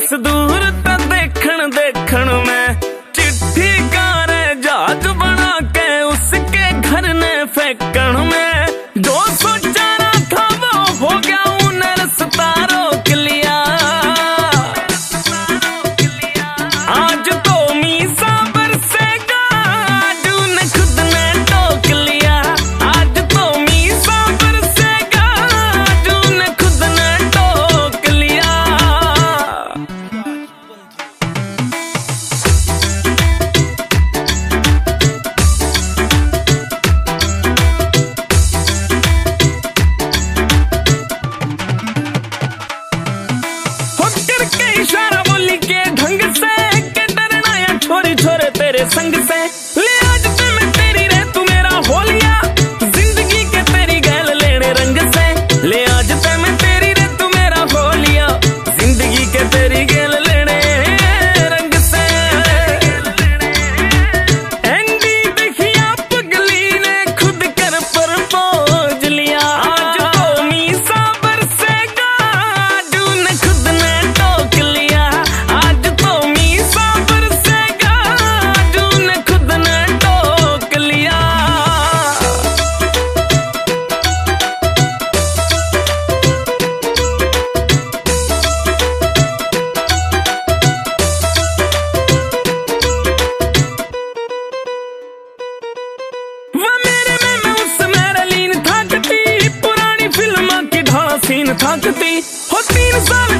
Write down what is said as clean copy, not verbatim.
बस दूर तो देखण देखण में चिट्ठी कारे जहाज बना के उसके घर ने फेंकण में जो सोचा ना था वो हो गया, उन्हें रास्ता रोक लिया। आज तो मीसा बरसेगा, आज उन्हें खुद ने टोक लिया। आज तो मीसा बरसेगा, आज उन्हें खुद ने टोक लिया। इशारा बोली के ढंग से के डरना या छोरी छोरे तेरे संग से। ले आज ते मैं तेरी रे तू मेरा हो लिया, जिंदगी के तेरी गैल लेने रंग से। ले आज ते मैं तेरी रे तू मेरा हो लिया, जिंदगी के तेरी गैल लेने रंग से। एंडी देखिया पगली ने खुद कर प्रपोज लिया। आज तो मीसा बरसेगा, आज उन्हें खुद ने टोक लिया। आज तो मीसा बरसेगा, आज उन्हें खुद ने टोक लिया। वो मेरे में मैं उस मेरे लीन थाकती, पुरानी फिल्म की ढाला सीन थाकती हो। 3 साल